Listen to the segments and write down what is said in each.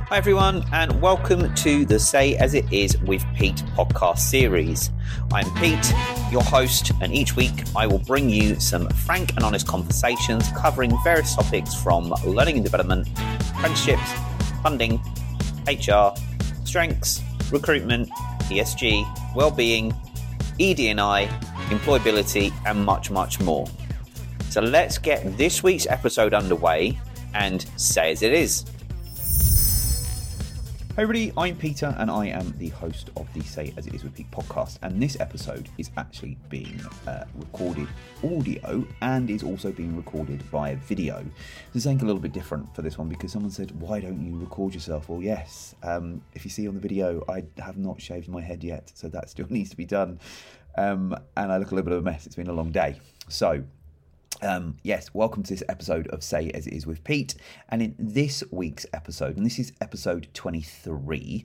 Hi everyone, and welcome to the Say As It Is with Pete podcast series. I'm Pete, your host, and each week I will bring you some frank and honest conversations covering various topics from learning and development, apprenticeships, funding, HR, strengths, recruitment, ESG, well-being, ED&I, employability, and much, much more. So let's get this week's episode underway and say as it is. Hey everybody, I'm Peter and I am the host of the Say As It Is with Pete podcast, and this episode is actually being recorded audio and is also being recorded via video. This is something a little bit different for this one because someone said, why don't you record yourself? Well, yes, if you see on the video, I have not shaved my head yet, so that still needs to be done, and I look a little bit of a mess. It's been a long day. So yes, welcome to this episode of Say As It Is with Pete, and in this week's episode, and this is episode 23,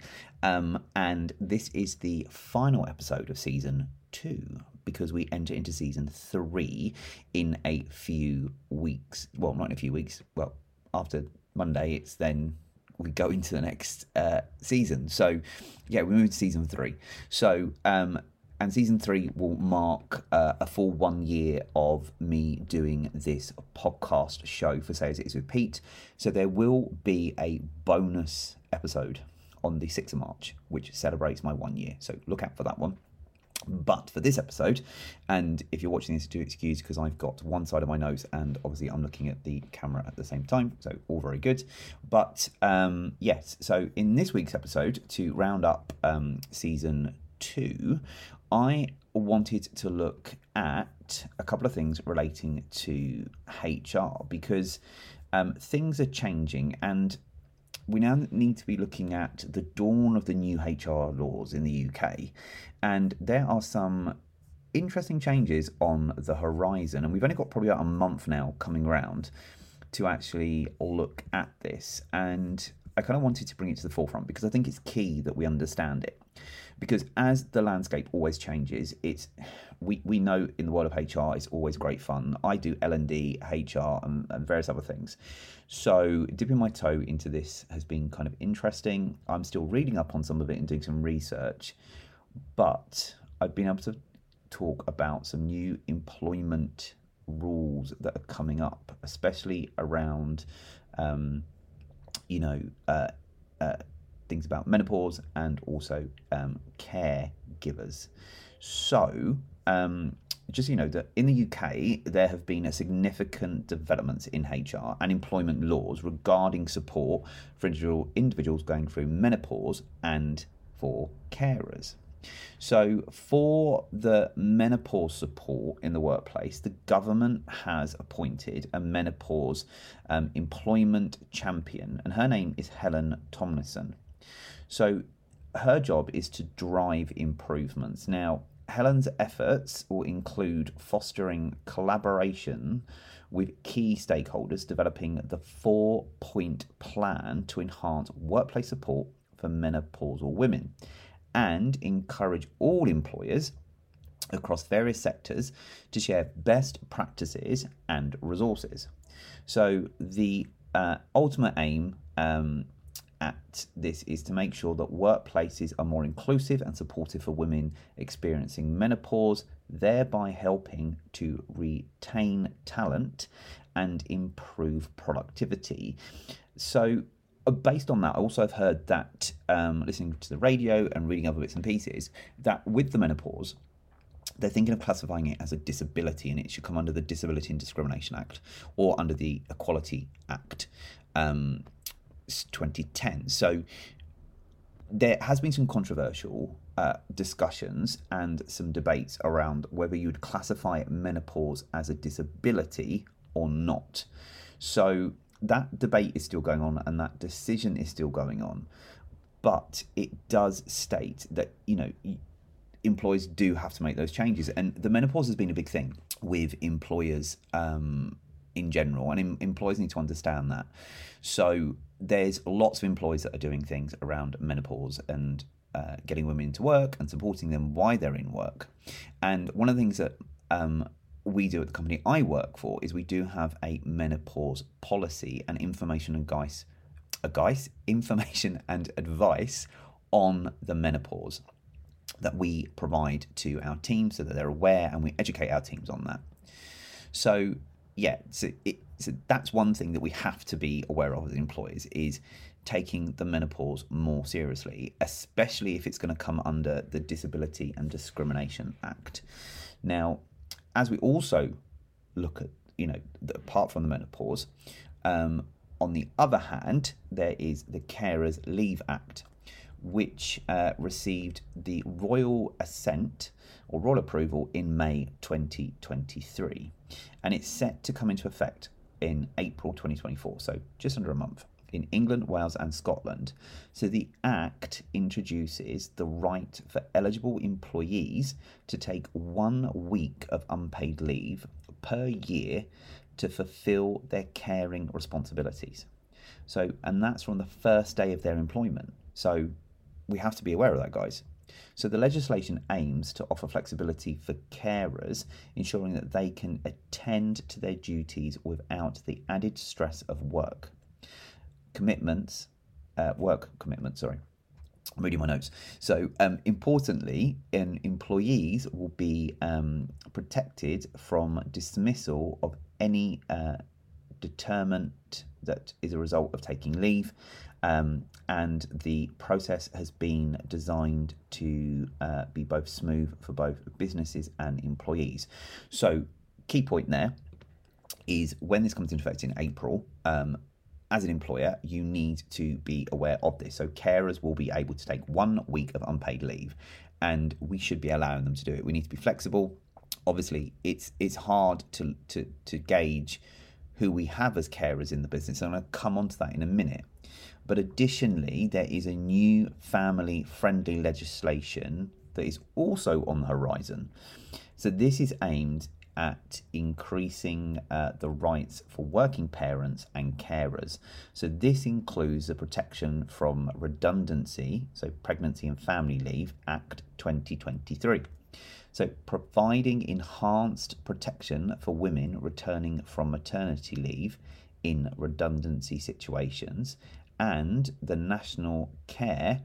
and this is the final episode of season 2, because we enter into season 3 in a few weeks. Well, not in a few weeks, well, after Monday, it's then we go into the next season. So yeah, we move to season 3. So and season 3 will mark a full 1 year of me doing this podcast show for Say As It Is with Pete. So there will be a bonus episode on the 6th of March, which celebrates my 1 year. So look out for that one. But for this episode, and if you're watching this, do excuse because I've got one side of my nose and obviously I'm looking at the camera at the same time. So all very good. But yes, so in this week's episode, to round up season 2, I wanted to look at a couple of things relating to HR because things are changing and we now need to be looking at the dawn of the new HR laws in the UK, and there are some interesting changes on the horizon, and we've only got probably about a month now coming around to actually look at this, and I kind of wanted to bring it to the forefront because I think it's key that we understand it. Because as the landscape always changes, we know in the world of HR it's always great fun. I do L&D, HR, and various other things. So dipping my toe into this has been kind of interesting. I'm still reading up on some of it and doing some research, but I've been able to talk about some new employment rules that are coming up, especially around, things about menopause and also caregivers. So just that in the UK there have been a significant developments in HR and employment laws regarding support for individuals going through menopause and for carers. So for the menopause support in the workplace, the government has appointed a menopause employment champion, and her name is Helen Tomlinson. So her job is to drive improvements. Now, Helen's efforts will include fostering collaboration with key stakeholders, developing the 4-point plan to enhance workplace support for menopausal women, and encourage all employers across various sectors to share best practices and resources. So the ultimate aim at this is to make sure that workplaces are more inclusive and supportive for women experiencing menopause, thereby helping to retain talent and improve productivity. So based on that, I also have heard that, listening to the radio and reading other bits and pieces, that with the menopause, they're thinking of classifying it as a disability and it should come under the Disability and Discrimination Act or under the Equality Act 2010. So there has been some controversial discussions and some debates around whether you would classify menopause as a disability or not. So that debate is still going on and that decision is still going on. But it does state that, employers do have to make those changes. And the menopause has been a big thing with employers in general, and employers need to understand that. So there's lots of employers that are doing things around menopause and getting women into work and supporting them while they're in work. And one of the things that we do at the company I work for is we do have a menopause policy and information and guys, information and advice on the menopause that we provide to our team so that they're aware, and we educate our teams on that. So that's one thing that we have to be aware of as employers, is taking the menopause more seriously, especially if it's going to come under the Disability and Discrimination Act. Now, as we also look at, apart from the menopause, on the other hand, there is the Carers Leave Act, which received the royal assent or royal approval in May 2023, and it's set to come into effect in April 2024, so just under a month, in England, Wales and Scotland. So the Act introduces the right for eligible employees to take 1 week of unpaid leave per year to fulfil their caring responsibilities. So, and that's from the first day of their employment. So we have to be aware of that, guys. So the legislation aims to offer flexibility for carers, ensuring that they can attend to their duties without the added stress of work commitments. I'm reading my notes. So importantly, employees will be protected from dismissal of any determinant that is a result of taking leave, and the process has been designed to be both smooth for both businesses and employees. So key point there is, when this comes into effect in April, as an employer, you need to be aware of this. So carers will be able to take 1 week of unpaid leave, and we should be allowing them to do it. We need to be flexible. Obviously, it's hard to gauge who we have as carers in the business. I'm going to come on to that in a minute. But additionally, there is a new family-friendly legislation that is also on the horizon. So this is aimed at increasing the rights for working parents and carers. So this includes the Protection from Redundancy, so Pregnancy and Family Leave Act 2023. So providing enhanced protection for women returning from maternity leave in redundancy situations, and the National Care,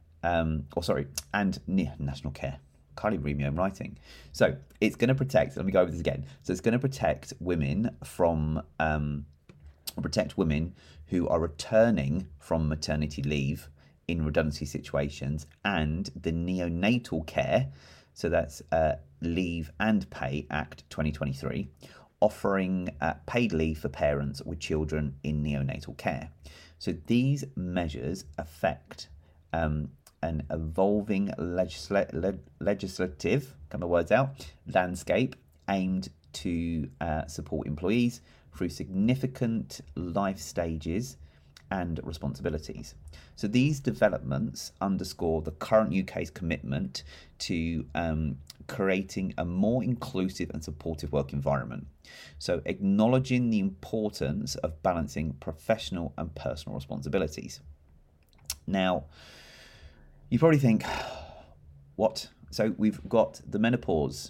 National Care. Can't even read my own writing. So it's going to protect, let me go over this again. So it's going to protect women from, who are returning from maternity leave in redundancy situations, and the Neonatal Care, so that's Leave and Pay Act 2023, offering paid leave for parents with children in neonatal care. So these measures affect an evolving legislative, come the words out, landscape aimed to support employees through significant life stages and responsibilities. So these developments underscore the current UK's commitment to creating a more inclusive and supportive work environment. So acknowledging the importance of balancing professional and personal responsibilities. Now, you probably think, what? So we've got the menopause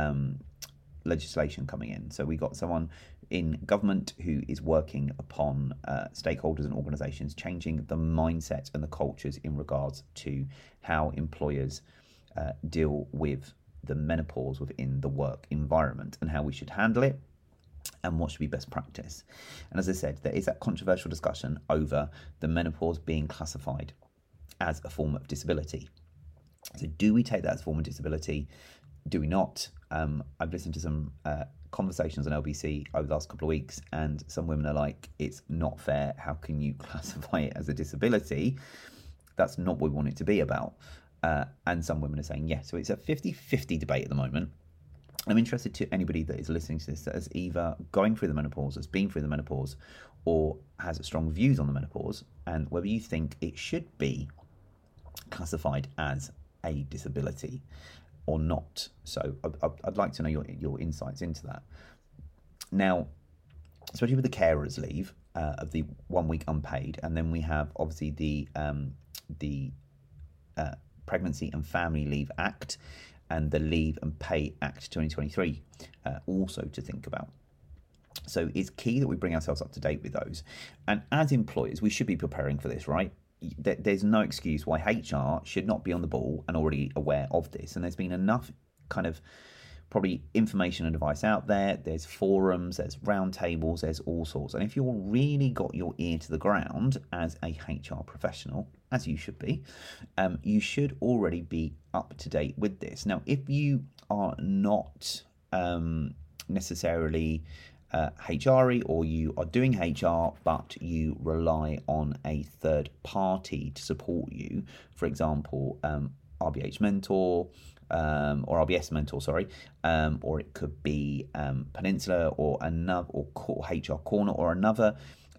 legislation coming in. So we got someone in government who is working upon stakeholders and organisations changing the mindset and the cultures in regards to how employers deal with the menopause within the work environment, and how we should handle it and what should be best practice. And as I said, there is that controversial discussion over the menopause being classified as a form of disability. So do we take that as a form of disability? Do we not? I've listened to some conversations on LBC over the last couple of weeks, and some women are like, it's not fair. How can you classify it as a disability? That's not what we want it to be about. And some women are saying yes. So it's a 50-50 debate at the moment. I'm interested to anybody that is listening to this that is either going through the menopause, has been through the menopause, or has strong views on the menopause, and whether you think it should be classified as a disability or not. So I'd like to know your insights into that. Now, especially with the carers leave of the 1 week unpaid, and then we have obviously the Pregnancy and Family Leave Act and the Leave and Pay Act 2023 also to think about. So it's key that we bring ourselves up to date with those. And as employers, we should be preparing for this, right? There's no excuse why HR should not be on the ball and already aware of this. And there's been enough kind of probably information and advice out there. There's forums, there's roundtables, there's all sorts. And if you're really got your ear to the ground as a HR professional, as you should be, you should already be up to date with this. Now, if you are not necessarily HRE, or you are doing HR but you rely on a third party to support you, for example, RBH Mentor, or RBS Mentor, sorry, or it could be Peninsula or another, or HR Corner, or another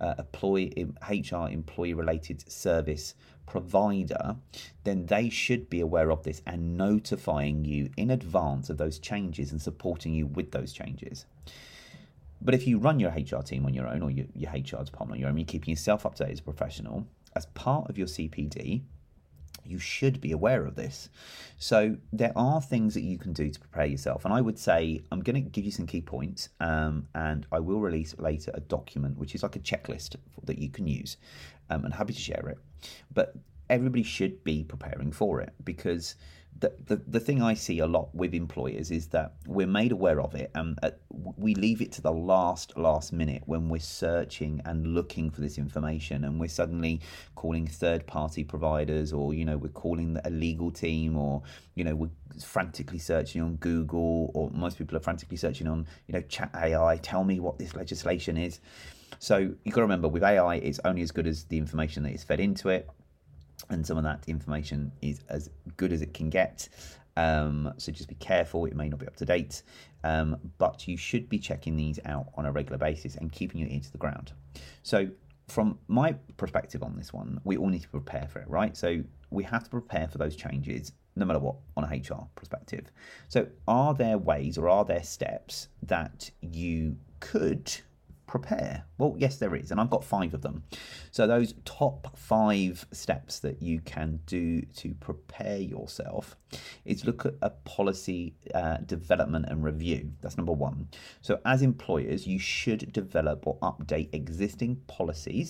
HR employee related service provider, then they should be aware of this and notifying you in advance of those changes and supporting you with those changes. But if you run your HR team on your own, or your HR department on your own, you're keeping yourself up to date as a professional, as part of your CPD, you should be aware of this. So there are things that you can do to prepare yourself. And I would say, I'm going to give you some key points, and I will release later a document, which is like a checklist that you can use, and happy to share it. But everybody should be preparing for it, because the thing I see a lot with employers is that we're made aware of it, and we leave it to the last minute when we're searching and looking for this information, and we're suddenly calling third-party providers, or we're calling a legal team, or we're frantically searching on Google, or most people are frantically searching on Chat AI. Tell me what this legislation is. So you've got to remember, with AI, it's only as good as the information that is fed into it. And some of that information is as good as it can get. So just be careful. It may not be up to date. But you should be checking these out on a regular basis and keeping your ear to the ground. So from my perspective on this one, we all need to prepare for it, right? So we have to prepare for those changes no matter what on a HR perspective. So are there ways, or are there steps that you could prepare? Well, yes, there is, and I've got 5 of them. So those top 5 steps that you can do to prepare yourself is look at a policy development and review. That's number 1. So as employers, you should develop or update existing policies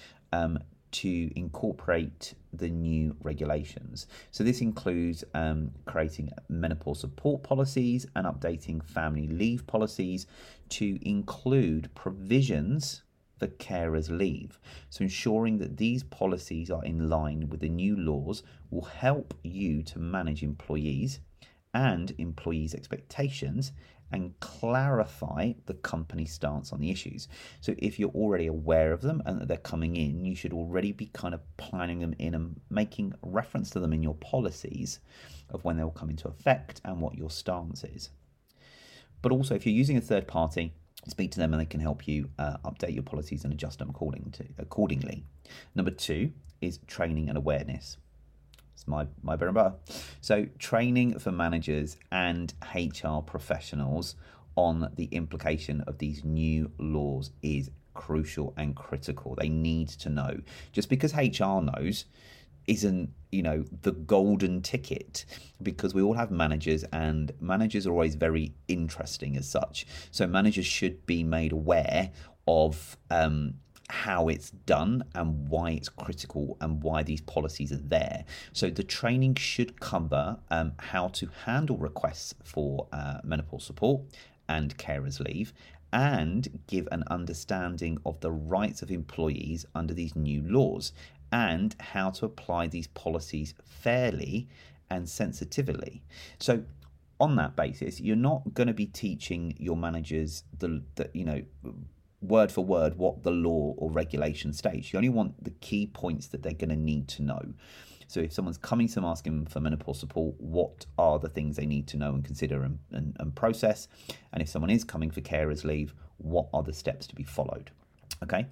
to incorporate the new regulations. So this includes creating menopause support policies and updating family leave policies to include provisions for carers leave. So ensuring that these policies are in line with the new laws will help you to manage employees and employees' expectations and clarify the company's stance on the issues. So if you're already aware of them and that they're coming in, you should already be kind of planning them in and making reference to them in your policies of when they'll come into effect and what your stance is. But also, if you're using a third party, speak to them and they can help you update your policies and adjust them accordingly. Number 2 is training and awareness. It's my bread and butter. So training for managers and HR professionals on the implication of these new laws is crucial and critical. They need to know. Just because HR knows isn't, the golden ticket, because we all have managers, and managers are always very interesting as such. So managers should be made aware of how it's done and why it's critical and why these policies are there. So the training should cover how to handle requests for menopause support and carers leave, and give an understanding of the rights of employees under these new laws, and how to apply these policies fairly and sensitively. So on that basis, you're not going to be teaching your managers the word for word what the law or regulation states. You only want the key points that they're going to need to know. So if someone's coming to them asking for menopause support, what are the things they need to know and consider and process? And if someone is coming for carers leave, what are the steps to be followed? Okay.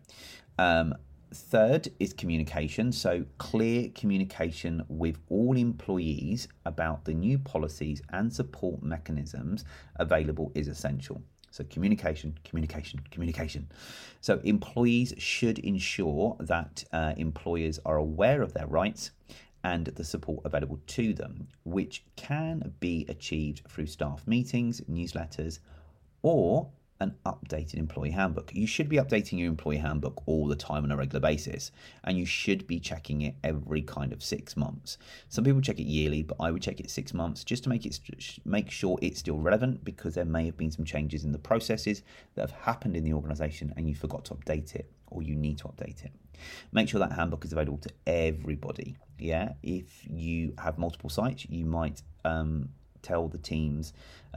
Third is communication. So clear communication with all employees about the new policies and support mechanisms available is essential. So communication. So employees should ensure that employers are aware of their rights and the support available to them, which can be achieved through staff meetings, newsletters, or an updated employee handbook. You should be updating your employee handbook all the time on a regular basis, and you should be checking it every kind of 6 months. Some people check it yearly, but I would check it 6 months just to make sure it's still relevant, because there may have been some changes in the processes that have happened in the organisation and you forgot to update it, or you need to update it. Make sure that handbook is available to everybody. Yeah, if you have multiple sites, you might tell the teams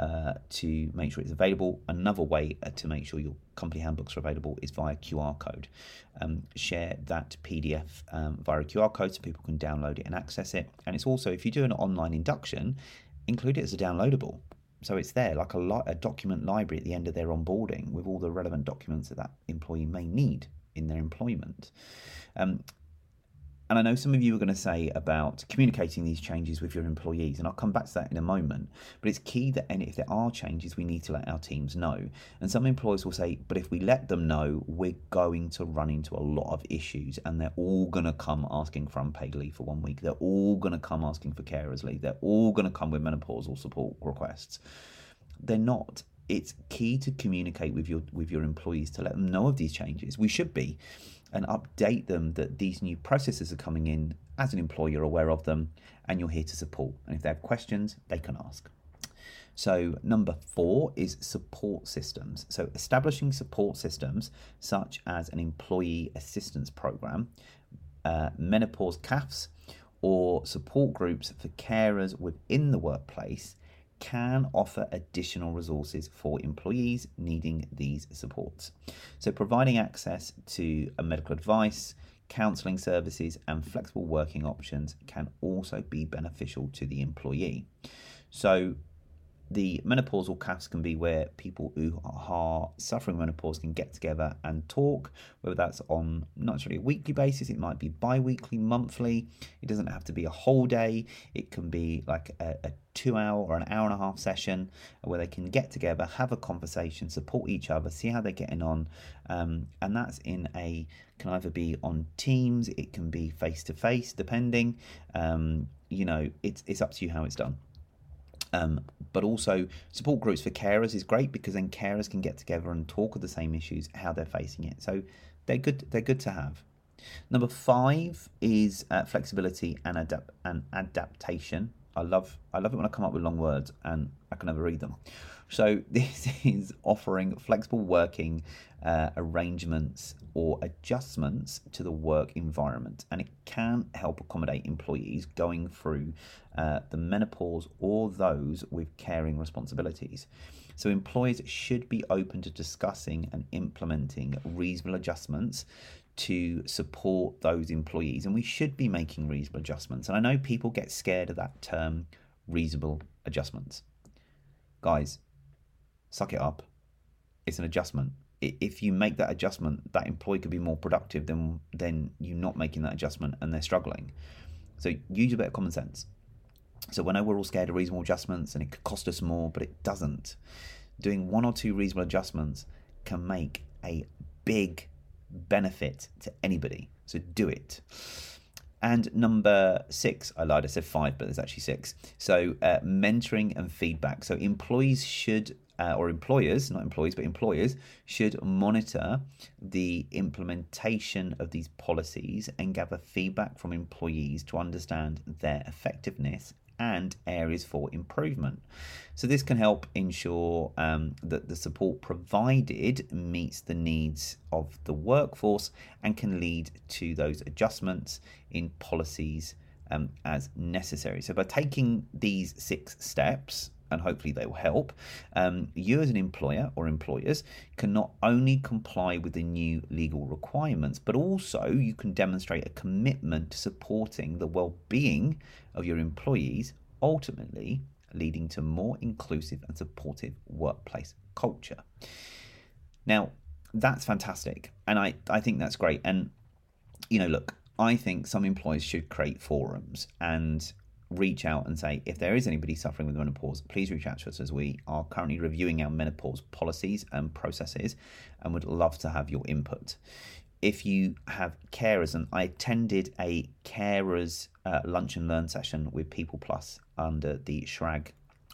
to make sure it's available. Another way to make sure your company handbooks are available is via QR code. Share that PDF via a QR code so people can download it and access it. And it's also, if you do an online induction, include it as a downloadable. So it's there like a document library at the end of their onboarding with all the relevant documents that employee may need in their employment. And I know some of you are going to say about communicating these changes with your employees, and I'll come back to that in a moment, but it's key that if there are changes, we need to let our teams know. And some employers will say, but if we let them know, we're going to run into a lot of issues, and they're all going to come asking for unpaid leave for 1 week. They're all going to come asking for carers leave. They're all going to come with menopausal support requests. They're not. It's key to communicate with your employees to let them know of these changes. We should be, and update them that these new processes are coming in. As an employer, you're aware of them, and you're here to support. And if they have questions, they can ask. So number 4 is support systems. So establishing support systems such as an employee assistance program, menopause CAFs, or support groups for carers within the workplace can offer additional resources for employees needing these supports. So providing access to medical advice, counselling services and flexible working options can also be beneficial to the employee. So the menopausal CAFs can be where people who are suffering menopause can get together and talk, whether that's on not necessarily a weekly basis, it might be bi-weekly, monthly. It doesn't have to be a whole day. It can be like a 2-hour or an hour-and-a-half session where they can get together, have a conversation, support each other, see how they're getting on. And that's can either be on Teams, it can be face-to-face, depending. It's up to you how it's done. But also support groups for carers is great, because then carers can get together and talk of the same issues, how they're facing it. So they're good to have. Number 5 is flexibility and adaptation. I love it when I come up with long words and I can never read them. So this is offering flexible working arrangements or adjustments to the work environment, and it can help accommodate employees going through the menopause or those with caring responsibilities. So employers should be open to discussing and implementing reasonable adjustments to support those employees, and we should be making reasonable adjustments. And I know people get scared of that term, reasonable adjustments. Guys, suck it up. It's an adjustment. If you make that adjustment, that employee could be more productive than you not making that adjustment and they're struggling. So use a bit of common sense. So I know we're all scared of reasonable adjustments and it could cost us more, but it doesn't. Doing 1 or 2 reasonable adjustments can make a big benefit to anybody. So do it. And number 6, I lied, I said 5, but there's actually 6. So mentoring and feedback. So employees should, or employers, not employees, but employers should monitor the implementation of these policies and gather feedback from employees to understand their effectiveness and areas for improvement. So this can help ensure that the support provided meets the needs of the workforce and can lead to those adjustments in policies as necessary. So by taking these 6 steps, and hopefully they will help, you as an employer or employers can not only comply with the new legal requirements, but also you can demonstrate a commitment to supporting the well-being of your employees, ultimately leading to more inclusive and supportive workplace culture. Now, that's fantastic, and I think that's great. And, look, I think some employers should create forums and reach out and say, if there is anybody suffering with menopause, please reach out to us, as we are currently reviewing our menopause policies and processes and would love to have your input. If you have carers, and I attended a carers lunch and learn session with People Plus under the SHRAG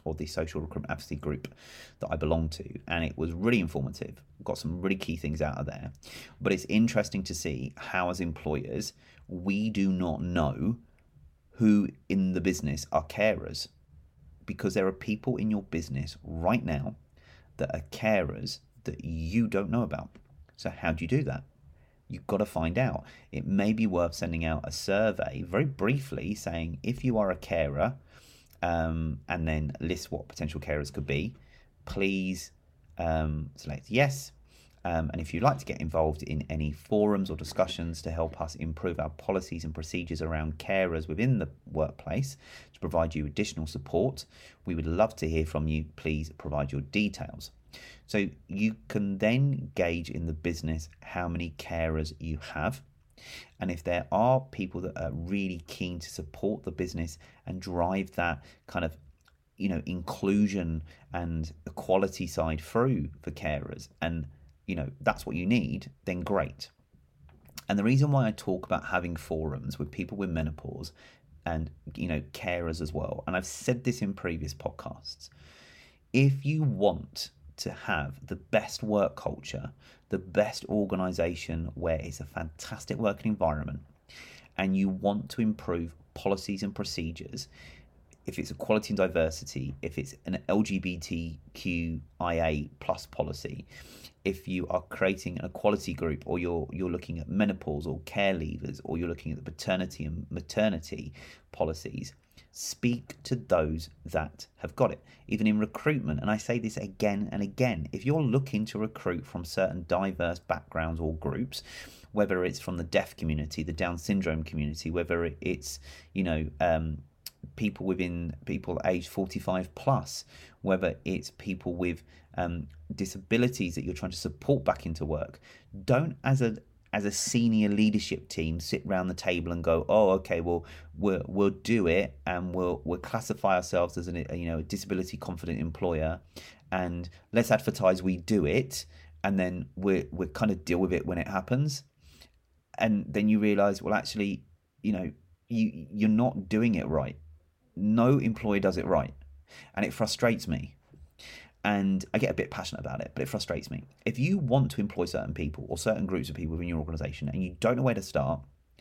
or the social recruitment advocacy group that I belong to, and it was really informative. Got some really key things out of there. But it's interesting to see how, as employers, we do not know who in the business are carers, because there are people in your business right now that are carers that you don't know about. So how do you do that? You've got to find out. It may be worth sending out a survey very briefly saying, if you are a carer, and then list what potential carers could be, please select yes. And if you'd like to get involved in any forums or discussions to help us improve our policies and procedures around carers within the workplace to provide you additional support, we would love to hear from you. Please provide your details. So you can then gauge in the business how many carers you have. And if there are people that are really keen to support the business and drive that kind of, inclusion and equality side through for carers, and, that's what you need, then great. And the reason why I talk about having forums with people with menopause and, carers as well, and I've said this in previous podcasts, if you want to have the best work culture, the best organisation where it's a fantastic working environment, and you want to improve policies and procedures, if it's equality and diversity, if it's an LGBTQIA plus policy, if you are creating an equality group, or you're looking at menopause or care leavers, or you're looking at the paternity and maternity policies, speak to those that have got it. Even in recruitment, and I say this again and again, if you're looking to recruit from certain diverse backgrounds or groups, whether it's from the deaf community, the Down syndrome community, whether it's people aged 45 plus, whether it's people with disabilities that you're trying to support back into work, don't as a senior leadership team sit around the table and go, oh, okay, well, we'll do it, and we'll classify ourselves as a disability confident employer, and let's advertise we do it, and then we're kind of deal with it when it happens. And then you realize, well, actually, you're not doing it right. No employer does it right, and it frustrates me. And I get a bit passionate about it, but it frustrates me. If you want to employ certain people or certain groups of people within your organisation and you don't know where to start,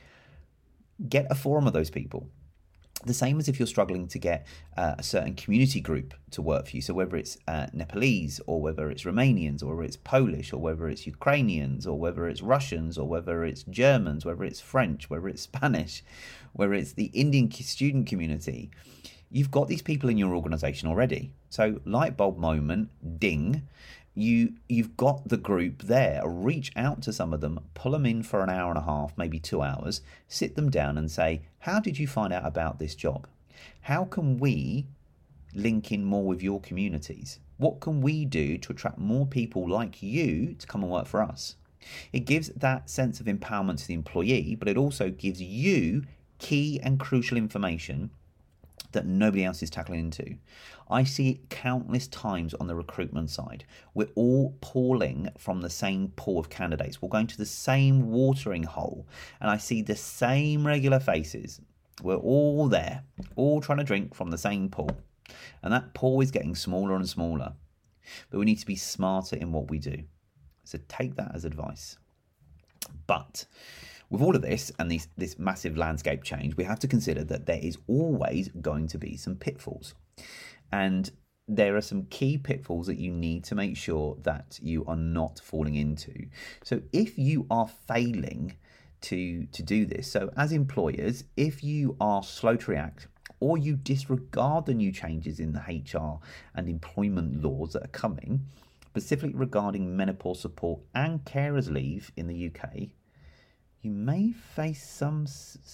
get a forum of those people. The same as if you're struggling to get a certain community group to work for you. So whether it's Nepalese, or whether it's Romanians, or whether it's Polish, or whether it's Ukrainians, or whether it's Russians, or whether it's Germans, whether it's French, whether it's Spanish, whether it's the Indian student community, you've got these people in your organisation already. So light bulb moment, ding, you've got the group there. Reach out to some of them, pull them in for an hour and a half, maybe 2 hours, sit them down and say, how did you find out about this job? How can we link in more with your communities? What can we do to attract more people like you to come and work for us? It gives that sense of empowerment to the employee, but it also gives you key and crucial information that nobody else is tackling into. I see it countless times on the recruitment side. We're all pulling from the same pool of candidates. We're going to the same watering hole, and I see the same regular faces. We're all there, all trying to drink from the same pool, and that pool is getting smaller and smaller. But we need to be smarter in what we do. So take that as advice. But with all of this and this massive landscape change, we have to consider that there is always going to be some pitfalls. And there are some key pitfalls that you need to make sure that you are not falling into. So if you are failing to do this, so as employers, if you are slow to react, or you disregard the new changes in the HR and employment laws that are coming, specifically regarding menopause support and carers leave in the UK, you may face some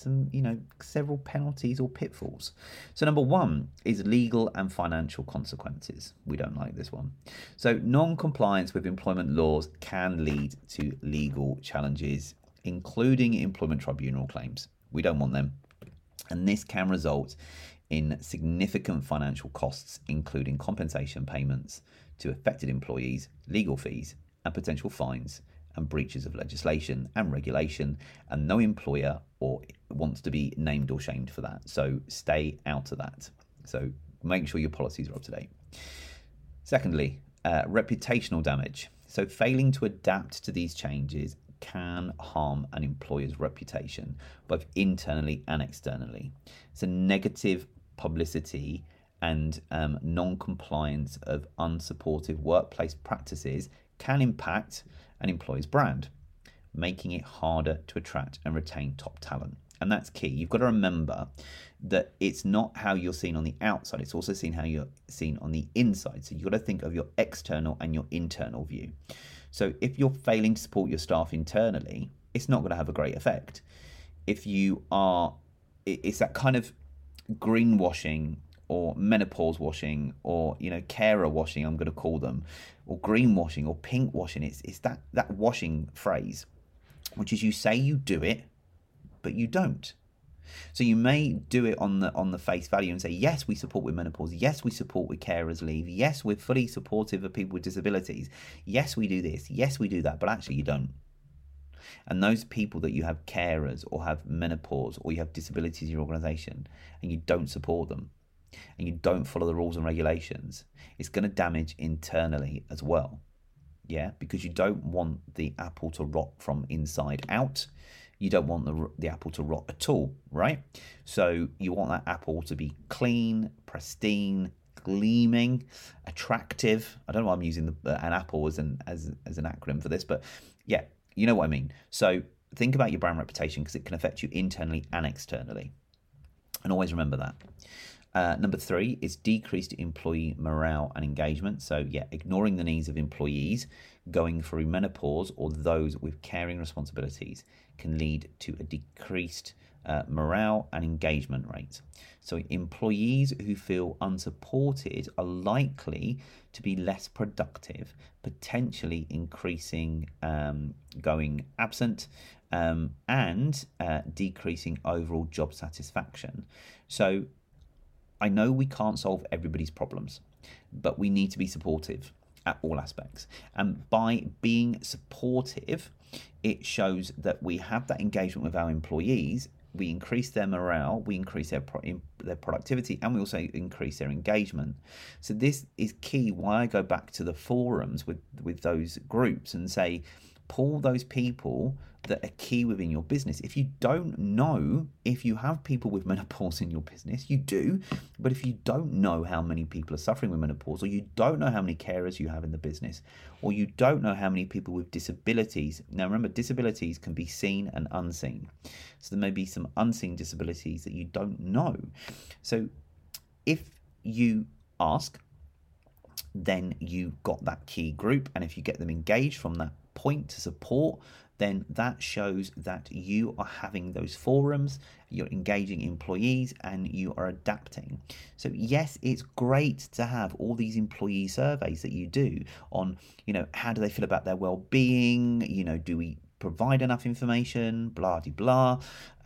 several penalties or pitfalls. So number one is legal and financial consequences. We don't like this one. So non-compliance with employment laws can lead to legal challenges, including employment tribunal claims. We don't want them. And this can result in significant financial costs, including compensation payments to affected employees, legal fees, and potential fines, and breaches of legislation and regulation, and no employer wants to be named or shamed for that. So stay out of that. So make sure your policies are up to date. Secondly, reputational damage. So failing to adapt to these changes can harm an employer's reputation, both internally and externally. So negative publicity and non-compliance of unsupportive workplace practices can impact an employer's brand, making it harder to attract and retain top talent. And that's key. You've got to remember that it's not how you're seen on the outside, it's also seen how you're seen on the inside. So you've got to think of your external and your internal view. So if you're failing to support your staff internally, it's not going to have a great effect. If you are, it's that kind of greenwashing or menopause washing or, carer washing, I'm going to call them, or greenwashing or pink washing. It's that washing phrase, which is you say you do it, but you don't. So you may do it on the face value and say, yes, we support with menopause. Yes, we support with carers leave. Yes, we're fully supportive of people with disabilities. Yes, we do this. Yes, we do that. But actually you don't. And those people that you have carers or have menopause or you have disabilities in your organisation and you don't support them and you don't follow the rules and regulations, it's going to damage internally as well. Yeah, because you don't want the apple to rot from inside out. You don't want the apple to rot at all, right? So you want that apple to be clean, pristine, gleaming, attractive. I don't know why I'm using an apple as an acronym for this, but yeah, you know what I mean. So think about your brand reputation because it can affect you internally and externally. And always remember that. Number 3 is decreased employee morale and engagement. So yeah, ignoring the needs of employees going through menopause or those with caring responsibilities can lead to a decreased morale and engagement rate. So employees who feel unsupported are likely to be less productive, potentially increasing going absent and decreasing overall job satisfaction. So I know we can't solve everybody's problems, but we need to be supportive at all aspects. And by being supportive, it shows that we have that engagement with our employees, we increase their morale, we increase their productivity, and we also increase their engagement. So this is key why I go back to the forums with those groups and say, pull those people that are key within your business. If you don't know if you have people with menopause in your business, you do, but if you don't know how many people are suffering with menopause, or you don't know how many carers you have in the business, or you don't know how many people with disabilities. Now remember, disabilities can be seen and unseen. So there may be some unseen disabilities that you don't know. So if you ask, then you got that key group, and if you get them engaged from that point to support, then that shows that you are having those forums, you're engaging employees, and you are adapting. So yes, it's great to have all these employee surveys that you do on, how do they feel about their well-being, do we provide enough information, blah de blah.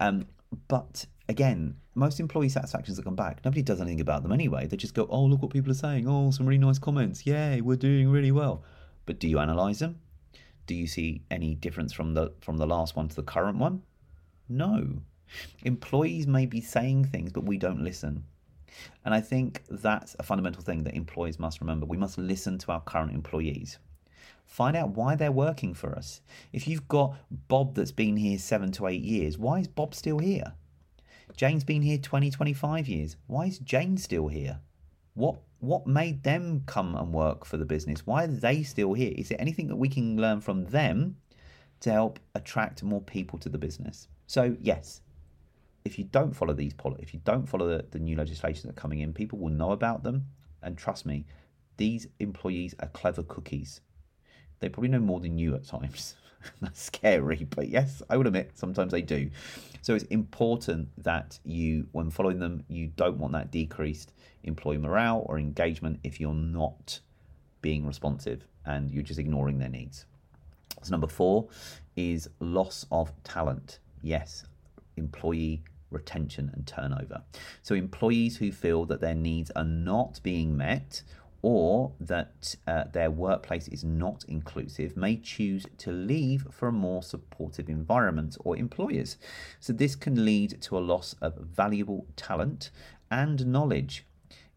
But again, most employee satisfactions that come back, nobody does anything about them anyway. They just go, oh, look what people are saying. Oh, some really nice comments. Yay, we're doing really well. But do you analyze them? Do you see any difference from the last one to the current one? No. Employees may be saying things, but we don't listen. And I think that's a fundamental thing that employees must remember. We must listen to our current employees. Find out why they're working for us. If you've got Bob that's been here 7 to 8 years, why is Bob still here? Jane's been here 20, 25 years. Why is Jane still here? What made them come and work for the business? Why are they still here? Is there anything that we can learn from them to help attract more people to the business? So yes, if you don't follow if you don't follow the new legislation that are coming in, people will know about them. And trust me, these employees are clever cookies. They probably know more than you at times. That's scary, but yes, I would admit sometimes they do. So it's important that you, when following them, you don't want that decreased employee morale or engagement if you're not being responsive and you're just ignoring their needs. So number 4 is loss of talent. Yes, employee retention and turnover. So employees who feel that their needs are not being met or that their workplace is not inclusive may choose to leave for a more supportive environment or employers. So this can lead to a loss of valuable talent and knowledge.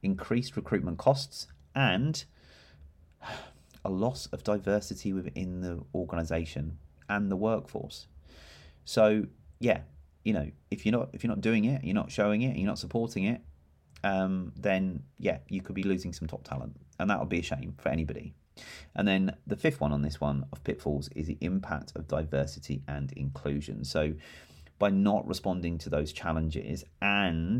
increased recruitment costs, and a loss of diversity within the organisation and the workforce. So yeah, if you're not doing it, you're not showing it, you're not supporting it, then yeah, you could be losing some top talent, and that would be a shame for anybody. And then the fifth one on this one of pitfalls is the impact of diversity and inclusion. So by not responding to those challenges I'll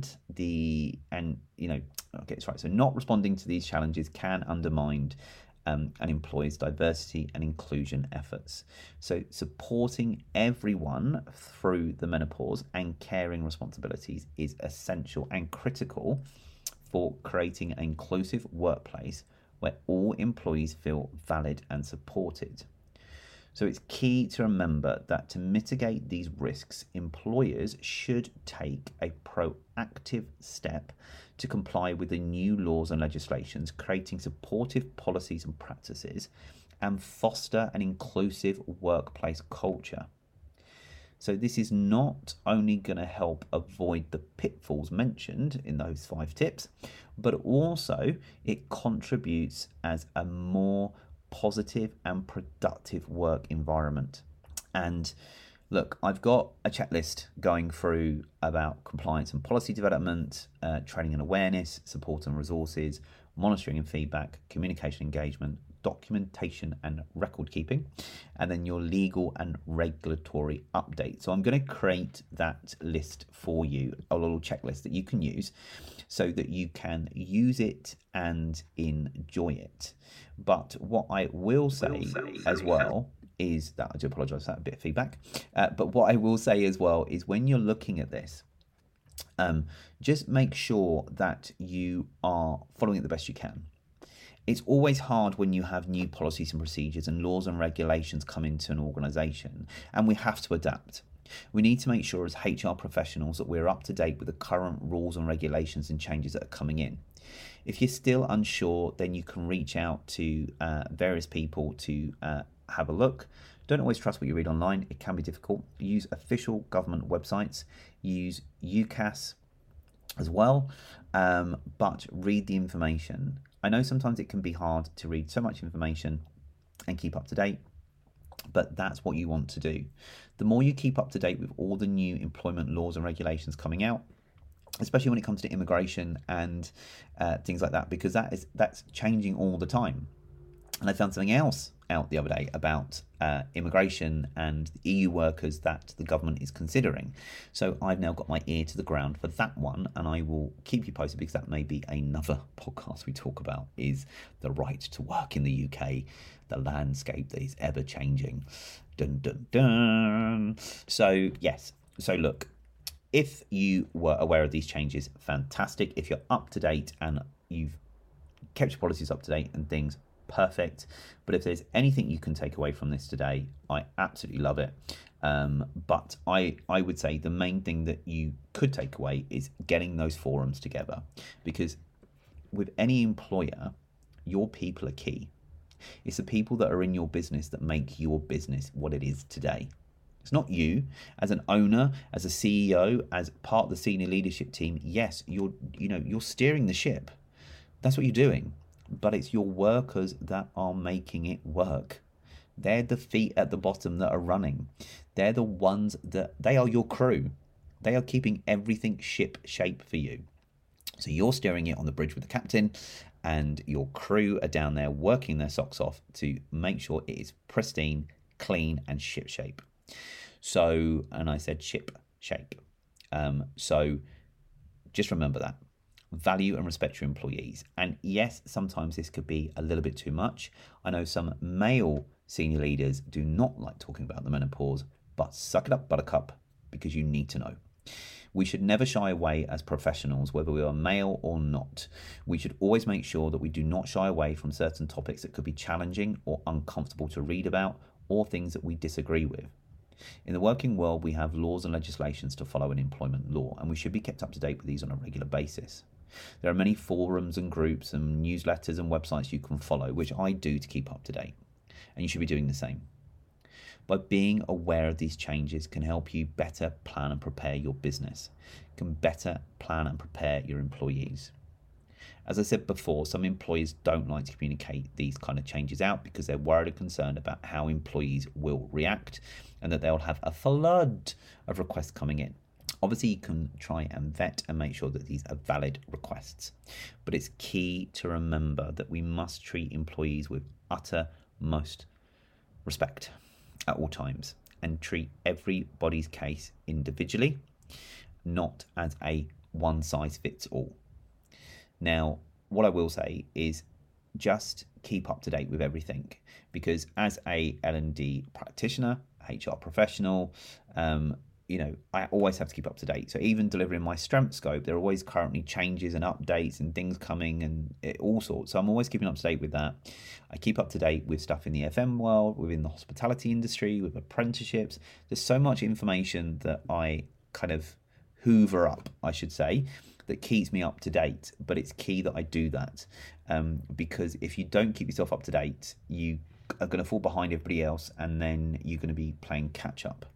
get this right. So not responding to these challenges can undermine an employer's diversity and inclusion efforts. So supporting everyone through the menopause and caring responsibilities is essential and critical for creating an inclusive workplace where all employees feel valid and supported. So it's key to remember that to mitigate these risks, employers should take a proactive step to comply with the new laws and legislations, creating supportive policies and practices, and foster an inclusive workplace culture. So this is not only going to help avoid the pitfalls mentioned in those 5 tips, but also it contributes as a more positive and productive work environment. And look, I've got a checklist going through about compliance and policy development, training and awareness, support and resources, monitoring and feedback, communication engagement, documentation and record keeping, and then your legal and regulatory update. So I'm going to create that list for you, a little checklist that you can use so that you can use it and enjoy it. But what I will say as well is that, I do apologise for that bit of feedback, but what I will say as well is when you're looking at this, just make sure that you are following it the best you can. It's always hard when you have new policies and procedures and laws and regulations come into an organisation, and we have to adapt. We need to make sure as HR professionals that we're up to date with the current rules and regulations and changes that are coming in. If you're still unsure, then you can reach out to various people to have a look. Don't always trust what you read online. It can be difficult. Use official government websites. Use UCAS as well, but read the information. I know sometimes it can be hard to read so much information and keep up to date, but that's what you want to do. The more you keep up to date with all the new employment laws and regulations coming out, especially when it comes to immigration and things like that, because that's changing all the time. And I found something else out the other day about immigration and EU workers that the government is considering. So I've now got my ear to the ground for that one, and I will keep you posted, because that may be another podcast we talk about, is the right to work in the UK, the landscape that is ever changing. Dun, dun, dun. So yes, so look, if you were aware of these changes, fantastic. If you're up to date and you've kept your policies up to date and things, perfect. But if there's anything you can take away from this today, I absolutely love it. But I would say the main thing that you could take away is getting those forums together, because with any employer, your people are key. It's the people that are in your business that make your business what it is today. It's not you as an owner, as a CEO, as part of the senior leadership team. Yes, you're steering the ship. That's what you're doing. But it's your workers that are making it work. They're the feet at the bottom that are running. They're the ones they are your crew. They are keeping everything ship shape for you. So you're steering it on the bridge with the captain, and your crew are down there working their socks off to make sure it is pristine, clean, and ship shape. So, and I said ship shape. So just remember that. Value and respect your employees. And yes, sometimes this could be a little bit too much. I know some male senior leaders do not like talking about the menopause, but suck it up, buttercup, because you need to know. We should never shy away as professionals, whether we are male or not. We should always make sure that we do not shy away from certain topics that could be challenging or uncomfortable to read about, or things that we disagree with. In the working world, we have laws and legislations to follow in employment law, and we should be kept up to date with these on a regular basis. There are many forums and groups and newsletters and websites you can follow, which I do to keep up to date, and you should be doing the same. By being aware of these changes can help you better plan and prepare your business, can better plan and prepare your employees. As I said before, some employers don't like to communicate these kind of changes out because they're worried and concerned about how employees will react and that they'll have a flood of requests coming in. Obviously, you can try and vet and make sure that these are valid requests, but it's key to remember that we must treat employees with uttermost respect at all times and treat everybody's case individually, not as a one-size-fits-all. Now, what I will say is just keep up to date with everything, because as a L&D practitioner, HR professional, I always have to keep up to date. So even delivering my strength scope, there are always currently changes and updates and things coming and all sorts. So I'm always keeping up to date with that. I keep up to date with stuff in the FM world, within the hospitality industry, with apprenticeships. There's so much information that I kind of hoover up, I should say, that keeps me up to date. But it's key that I do that, because if you don't keep yourself up to date, you are going to fall behind everybody else, and then you're going to be playing catch up.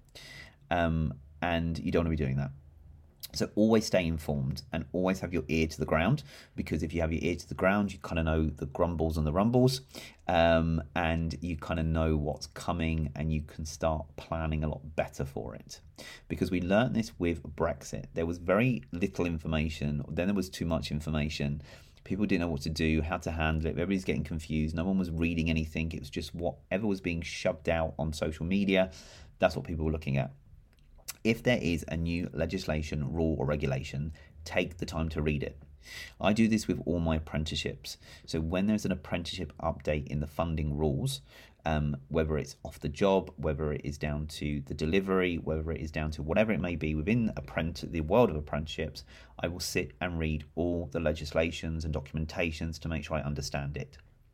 And you don't want to be doing that. So always stay informed and always have your ear to the ground, because if you have your ear to the ground, you kind of know the grumbles and the rumbles, and you kind of know what's coming, and you can start planning a lot better for it. Because we learned this with Brexit. There was very little information, then there was too much information. People didn't know what to do, how to handle it. Everybody's getting confused. No one was reading anything. It was just whatever was being shoved out on social media. That's what people were looking at. If there is a new legislation, rule or regulation, take the time to read it. I do this with all my apprenticeships. So when there's an apprenticeship update in the funding rules, whether it's off the job, whether it is down to the delivery, whether it is down to whatever it may be within the world of apprenticeships, I will sit and read all the legislations and documentations to make sure I understand it.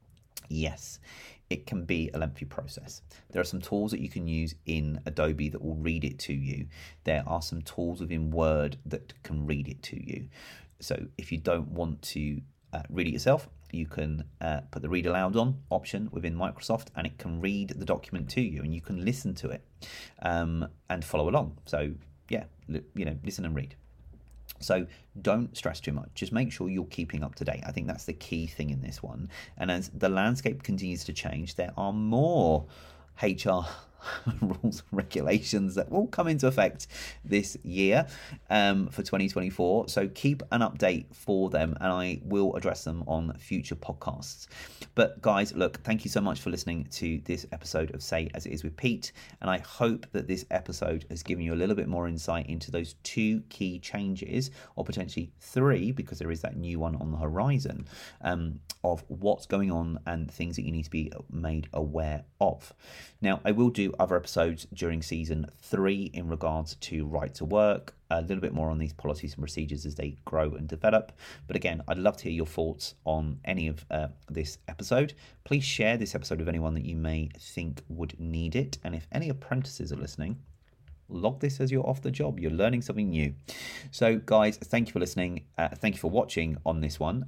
Yes, it can be a lengthy process. There are some tools that you can use in Adobe that will read it to you. There are some tools within Word that can read it to you. So if you don't want to read it yourself, you can put the read aloud on option within Microsoft, and it can read the document to you, and you can listen to it and follow along. So yeah, listen and read. So don't stress too much. Just make sure you're keeping up to date. I think that's the key thing in this one. And as the landscape continues to change, there are more HR rules and regulations that will come into effect this year for 2024. So keep an update for them, and I will address them on future podcasts. But guys, look, thank you so much for listening to this episode of Say As It Is with Pete, and I hope that this episode has given you a little bit more insight into those 2 key changes, or potentially 3, because there is that new one on the horizon, of what's going on and things that you need to be made aware of. Now, I will do other episodes during season 3 in regards to right to work, a little bit more on these policies and procedures as they grow and develop. But again, I'd love to hear your thoughts on any of this episode. Please share this episode with anyone that you may think would need it. And if any apprentices are listening, log this as you're off the job. You're learning something new. So guys, thank you for listening. Thank you for watching on this one.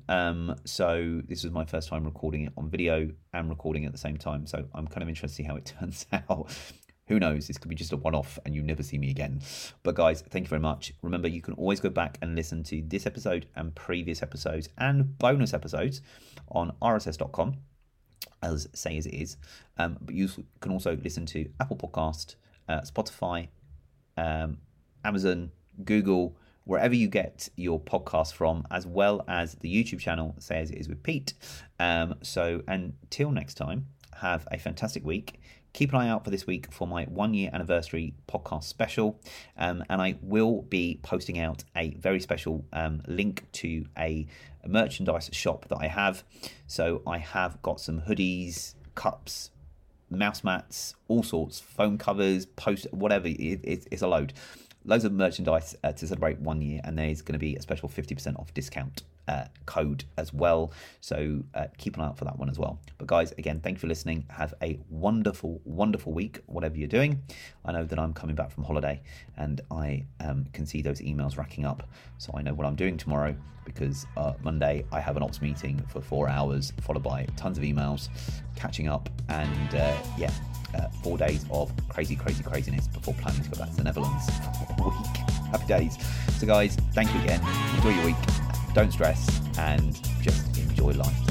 So this was my first time recording it on video and recording at the same time. So I'm kind of interested to see how it turns out. Who knows? This could be just a one-off and you never see me again. But guys, thank you very much. Remember, you can always go back and listen to this episode and previous episodes and bonus episodes on rss.com, as Say As It Is. But you can also listen to Apple Podcast, Spotify, Amazon, Google, wherever you get your podcast from, as well as the YouTube channel Say As It Is with Pete. So until next time, have a fantastic week. Keep an eye out for this week for my 1-year anniversary podcast special, and I will be posting out a very special link to a merchandise shop that I have. So I have got some hoodies, cups, mouse mats, all sorts, phone covers, post, whatever. It's a load. Loads of merchandise to celebrate 1 year, and there's going to be a special 50% off discount code as well. So keep an eye out for that one as well. But guys, again, thank you for listening. Have a wonderful, wonderful week, whatever you're doing. I know that I'm coming back from holiday, and I can see those emails racking up. So I know what I'm doing tomorrow, because Monday I have an ops meeting for 4 hours, followed by tons of emails, catching up, and 4 days of craziness before planning to go back to the Netherlands for a week. Happy days. So guys, thank you again. Enjoy your week. Don't stress, and enjoy life.